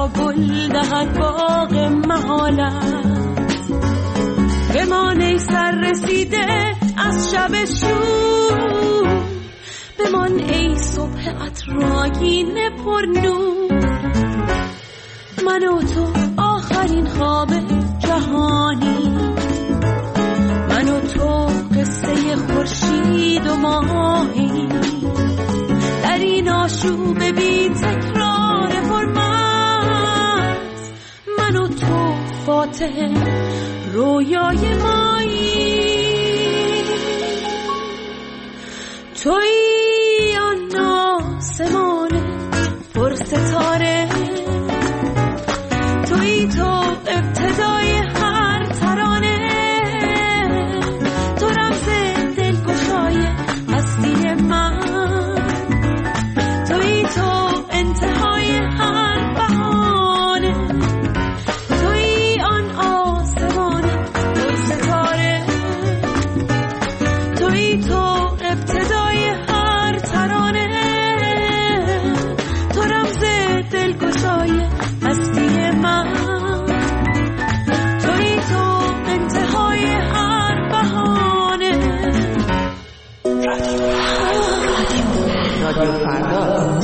را گل دهد باغ محالت. بمان ای سر رسیده از شب شور، بمان ای صبح عطرآگین پر نور. من و تو آخرین خواب جهانی، من و تو قصه خورشید و ماهی، در این آشوب بی تکرار حرمت. من و تو فاتح رویای مایی، تویی آن آسمان پر ستاره، تویی تو ابتدای هر ترانه، تو رمز دلگشای هستی من، تویی تو انتهای هر بهانه، تویی آن آسمان پر ستاره، تویی تو ابتدای هر ترانه، تو رمز دلگشای هستی من، تویی تو انتهای هر بهانه. رادیو فردا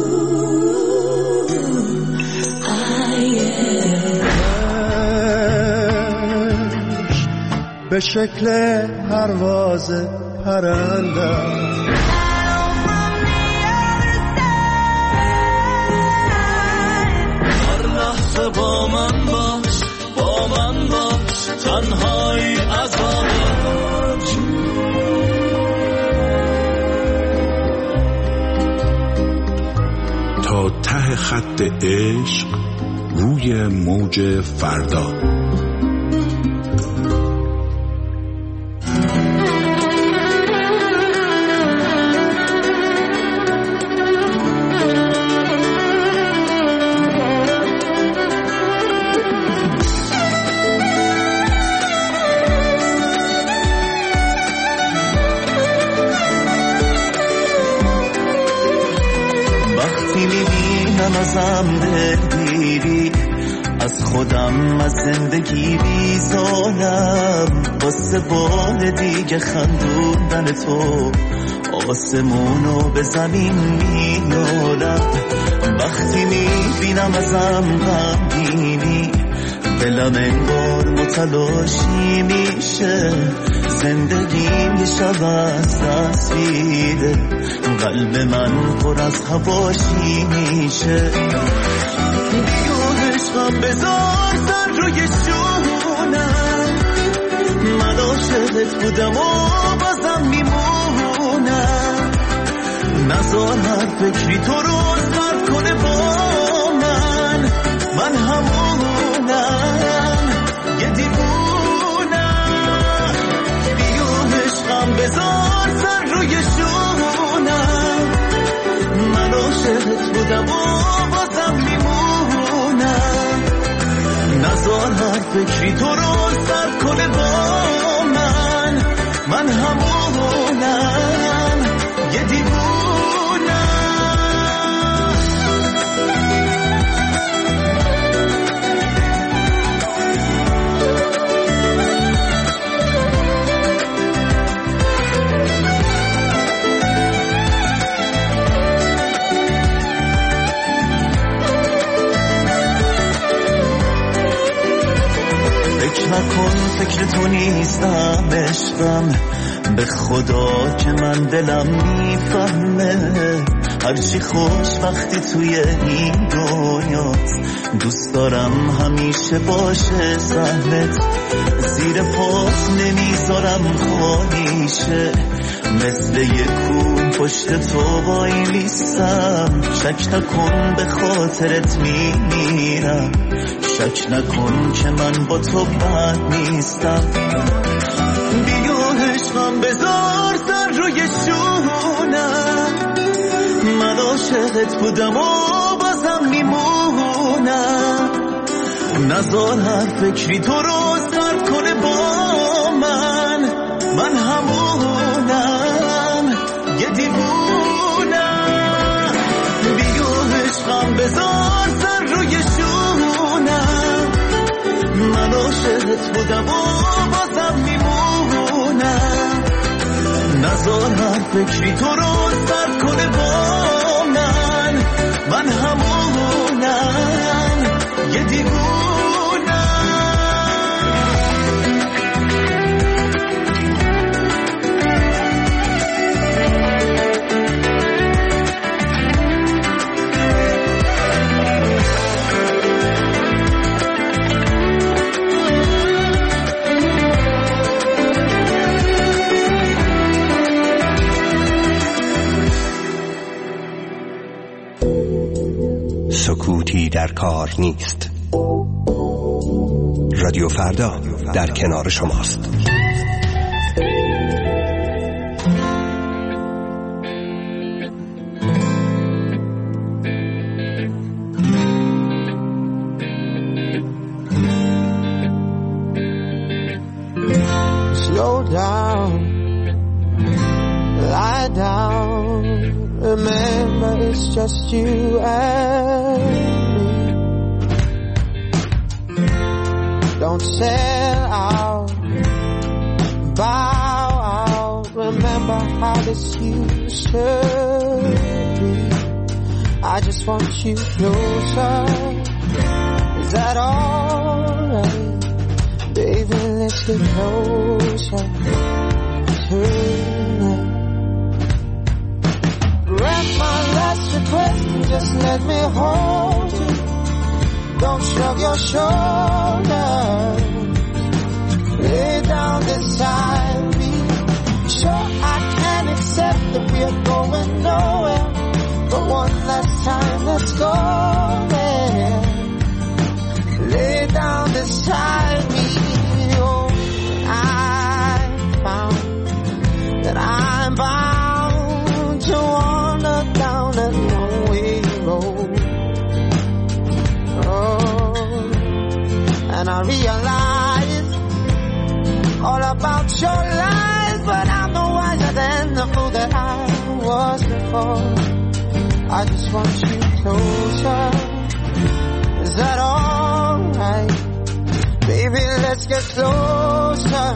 به شکل پرواز پرنده، هر لحظه با من باش، با من باش، تنهایی عذابش. تا ته خط عشق روی موج فردا. ازم دلگیری، از خودم از زندگی بیزارم، واسه بار دیگه خندوندن تو آسمونو به زمین میارم. وقتی میبینم ازم غمگینی، دلم انگار متلاشی میشه، زندگیم یه شب از تصویره، قلب من پر از هواشی میشه. بیو عشقم بذار سر روی شونم، من عاشقت بودم و بازم میمونم، نذار هر فکری تو رو سرد کنه با من، من همونم یه دیوونم. بیو عشقم بذار سر روی شونم، من عاشقت بودم و بازم میمونم، نذار هر فکری تو رو سرد کنه با من، من همونم یه دیوونم. فکر نکن فکر تو نیستم عشقم، به خدا که من دلم میفهمه، هرچی خوش وقتی توی این دنیاست، دوست دارم همیشه باشه سهلت، زیر پاس نمیذارم خالیشه، مثل یک کون پشت تو وای میستم، شک نکن به خاطرت میمیرم، شک نکن که من با تو بد نیستم. بیو عشقم بذار سر روی شونم، من عاشقت بودم و بازم میمونم، نذار هر فکری تو رو سرد کنه با من، من همونم یه دیوونم. بیو عشقم بذار سر روی شونم، عاشقت بودم و بازم میمونم. نذار هر فکری تو رو سرد کنه با من همونم یه دیوونم. سکوتی در کار نیست. رادیو فردا در کنار شماست. Slow down, lie down, remember it's just you and me. Don't sell out, bow out, remember how this used to be. I just want you closer, is that alright? Baby, let's get closer tonight. Grant my last request and just let me hold you. Don't shrug your shoulders. Lay down beside me. Sure, I can accept that we're going nowhere, but one last time, let's go there. Lay down beside me. Oh, I found that I'm bound to wander down a lonely road. Oh, and I realize all about your lies, but I'm no wiser than the fool that I was before. I just want you closer. Is that alright? Baby, let's get closer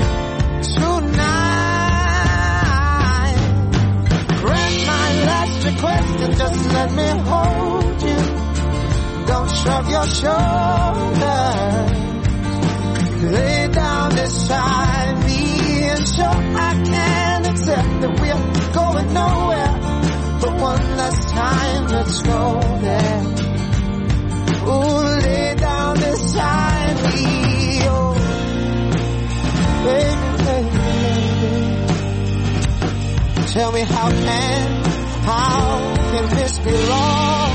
tonight. Grant my last request and just let me hold you. Don't shrug your shoulders. Lay down beside me. And sure, I can accept that we're going nowhere, but one last time, let's go there. Ooh, lay down beside me. Oh, baby, baby, baby. Tell me how can this be wrong?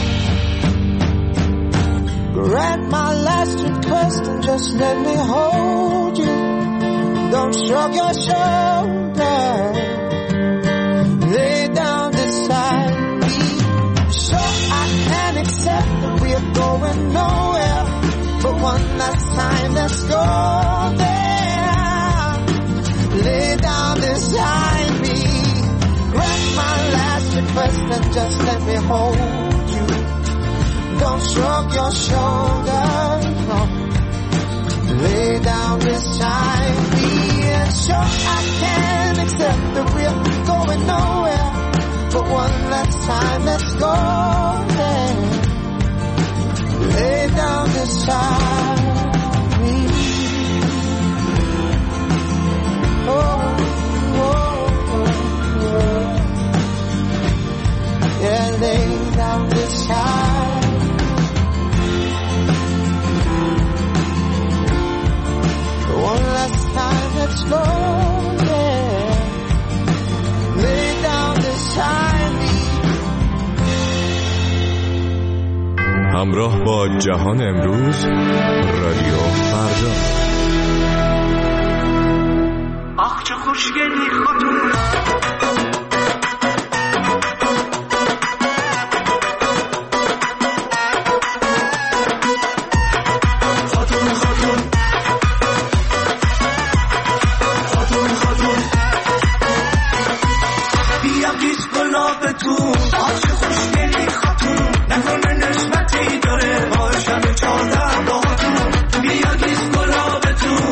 Grant my last request and just let me hold you. Don't shrug your shoulders. Lay down beside me. Sure, I can accept that we're going nowhere, but one last time, let's go there. Lay down beside me. Grant my last request and just let me hold you. Don't shrug your shoulders, no. Lay down beside me. And sure, I can accept that we're going nowhere, but one last time, let's go there. Lay down beside me. Oh, oh, oh, oh. Yeah, lay down beside. One last time, let's go there. Lay down beside me. همراه با جهان امروز، رادیو فردا. آخ چه خوشگلی خاتون، نشمتی داره باشم چادر با تو بیا گیز گلابتون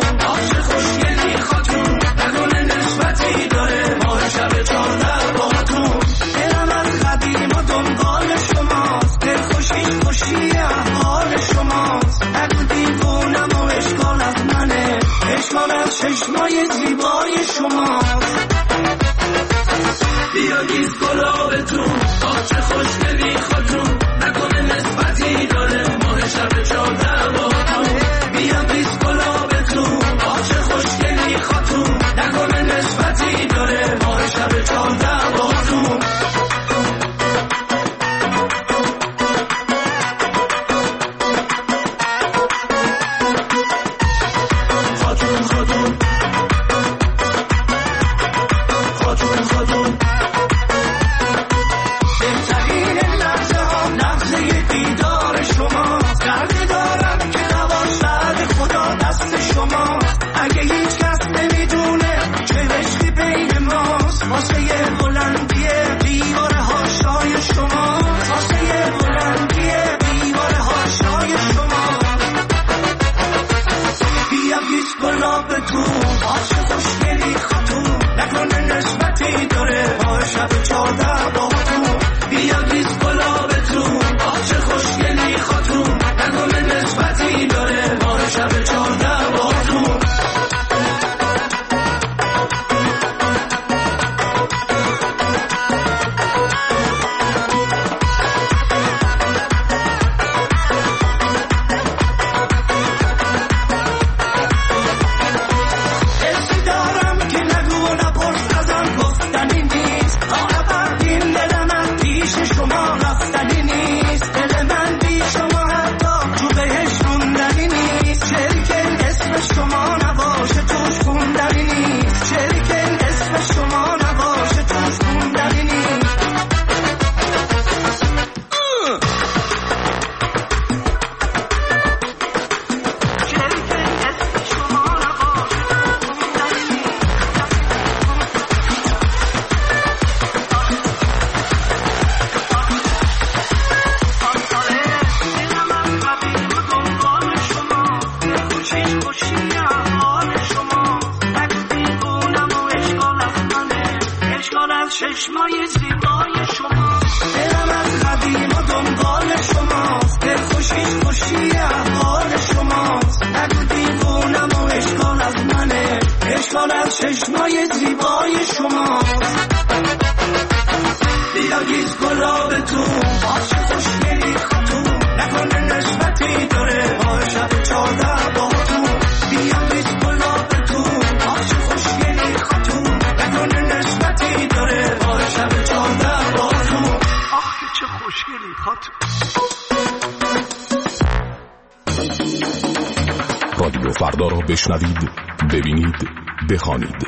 رادیو فردا را بشنوید، ببینید، بخوانید.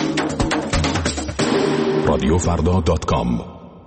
radiofrda.com.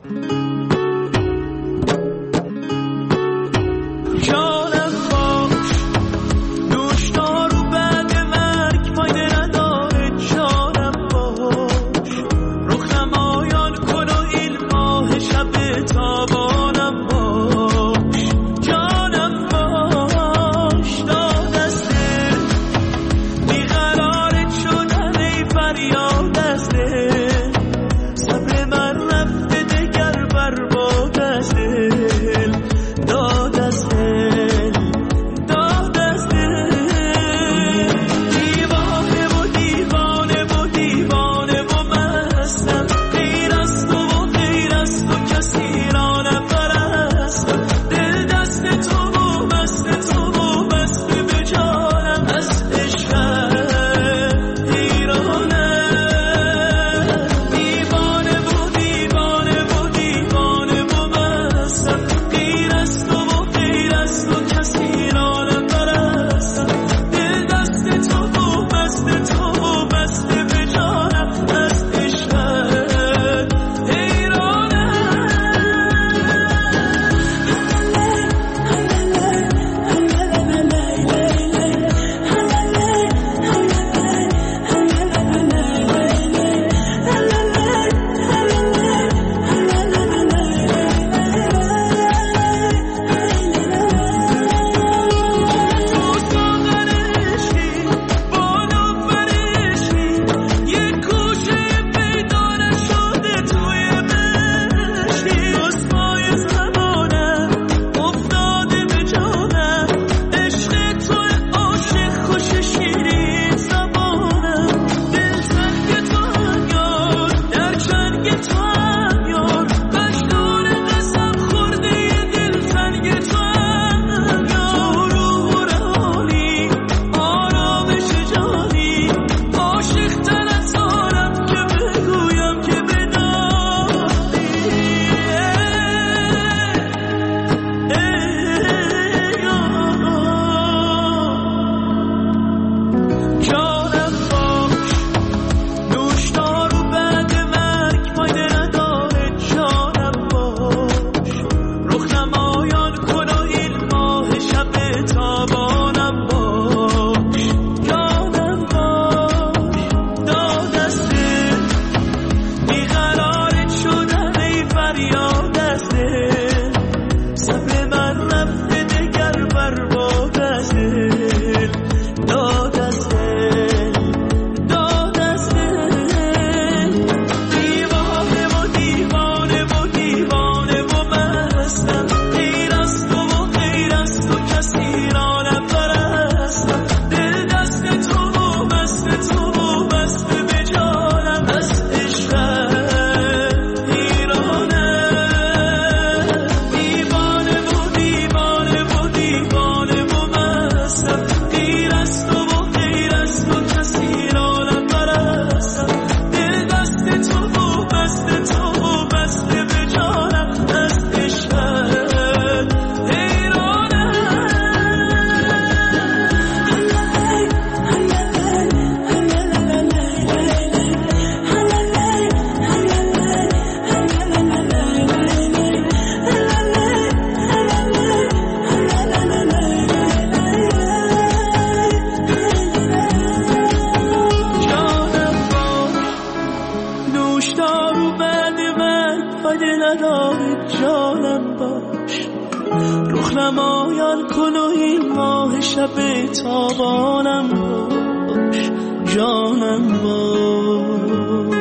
نمایان کن و این ماه شب تابانم باش، جانم باش.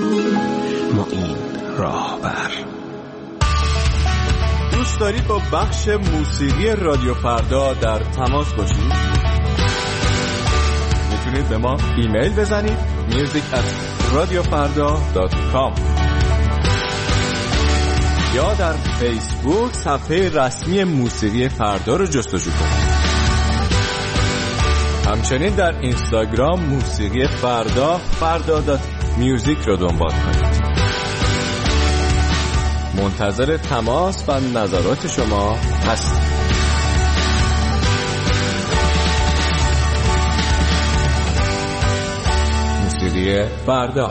معین راهبر. دوست دارید با بخش موسیقی رادیو فردا در تماس باشید؟ میتونید به ما ایمیل بزنید music@radiofarda.com یا در فیسبوک صفحه رسمی موسیقی فردا رو جستجو کنید. همچنین در اینستاگرام موسیقی فردا فردا.music رو دنبال کنید. منتظر تماس و نظرات شما هستیم. موسیقی فردا.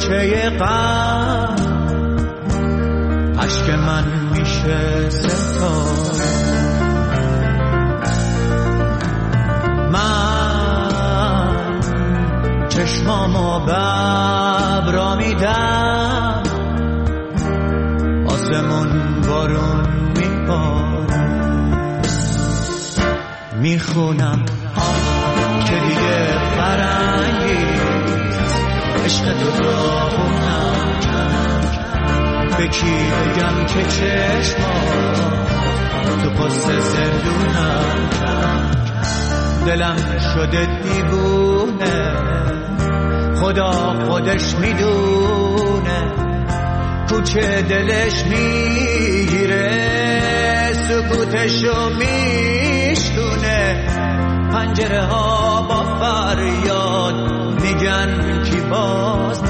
کوچه غم اشک من میشه ستاره. من چشمامو ببرا میدم، آسمون بارون میباره. میخونم که دیگه فرنگیست، عشق تو داغونم به کی بگم که چشمام تو پست زندونم. دلم شده دیوونه، خدا خودش میدونه، کوچه دلش میگیره، سکوتشو میشتونه. پنجره ها با فریاد میگن کی باز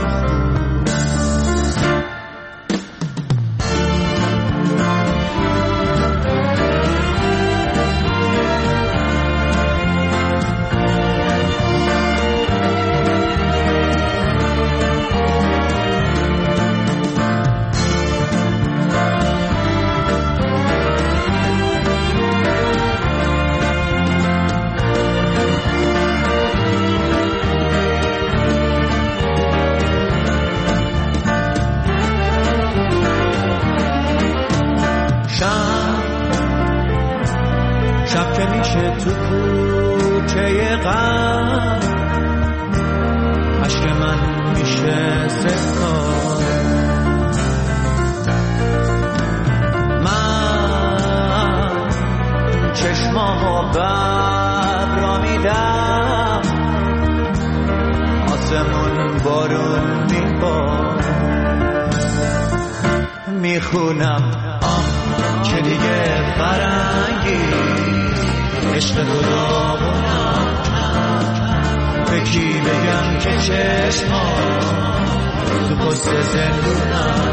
شب که میشه تو کوچه غم، عشق من میشه ستاره. من چشمامو ببرا میدم، آسمون بارون میباره. میخونم که دیگه فرنگی، عشق تو داغونم به کی بگم که چشمام تو پست زندونم.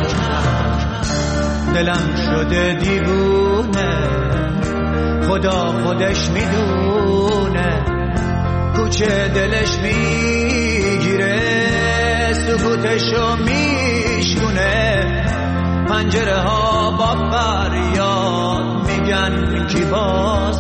دلم شده دیوونه، خدا خودش میدونه، کوچه دلش میگیره، سکوتشو میشکونه. پنجره ها با فریاد میگن کی باز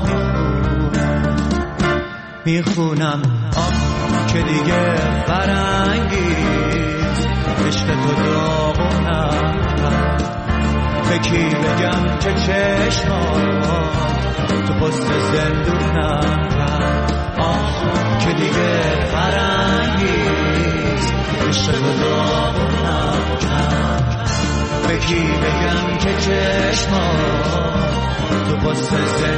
میخونم که دیگه فرنگیست، عشق تو داغونم به کی بگم که چشمام تو پست زندونم. که دیگه فرنگیست، عشق تو داغونم به کی بگم که چشمام تو پست زندونم.